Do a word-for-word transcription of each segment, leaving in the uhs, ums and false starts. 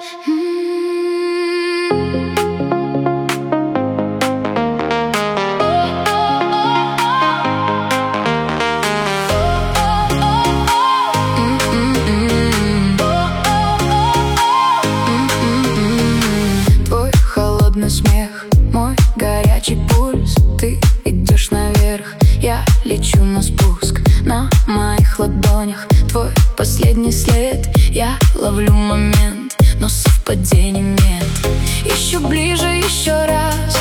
Твой холодный смех, мой горячий пульс. Ты идешь наверх, я лечу на спуск. На моих ладонях твой последний след. Я ловлю момент, но совпадений нет. Еще ближе, еще раз.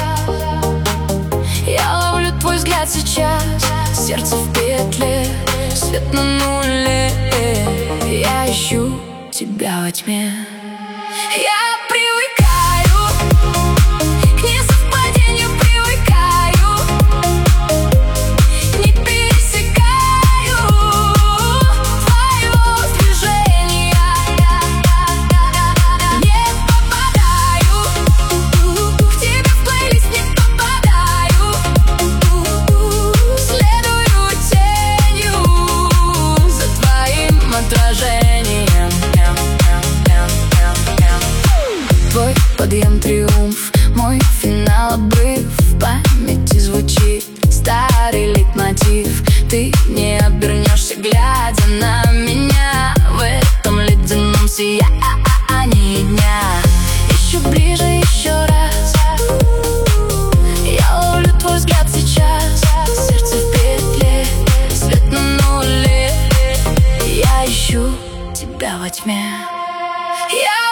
Я ловлю твой взгляд сейчас. Сердце в петле, свет на нуле. Я ищу тебя во тьме. Я привыкаю к несовпадению, привыкаю, не пересекаю твоего движения, не попадаю к тебе в плейлист, не попадаю, следую тенью за твоим отражением. Твой подъем триумф, мой финал обрыв. В памяти звучит старый лейтмотив. Ты не обернешься, глядя на меня в этом ледяном сиянии дня. Еще ближе, еще раз. Я ловлю твой взгляд сейчас. Сердце в петле, свет на нуле. Я ищу тебя во тьме. Я